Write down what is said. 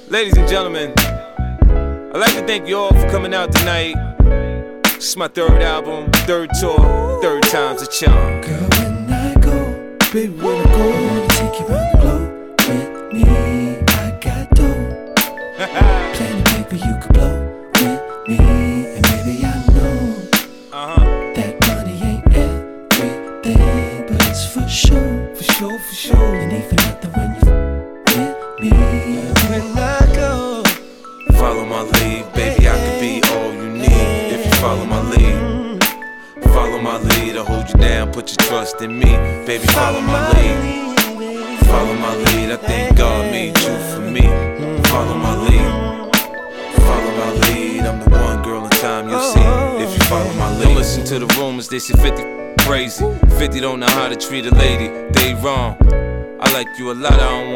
Ladies and gentlemen, I'd like to thank you all for coming out tonight. This is my third album, third tour, third time's a charm. Girl, when I go, baby, when I go, I wanna take you around the globe with me. I got dough, plenty paper you could blow with me. And baby, I know that money ain't everything, but it's for sure, for sure, for sure. And even nothing when you with me. When I go, follow my lead, baby, I could be all you need. If you follow my lead, follow my lead, I'll hold you down, put your trust in me. Baby, follow my lead, follow my lead, I think God made you for me. Follow my lead, follow my lead, I'm the one girl in time you'll see. If you follow my lead, don't listen to the rumors, they say 50 crazy, 50 don't know how to treat a lady, they wrong. I like you a lot, I don't want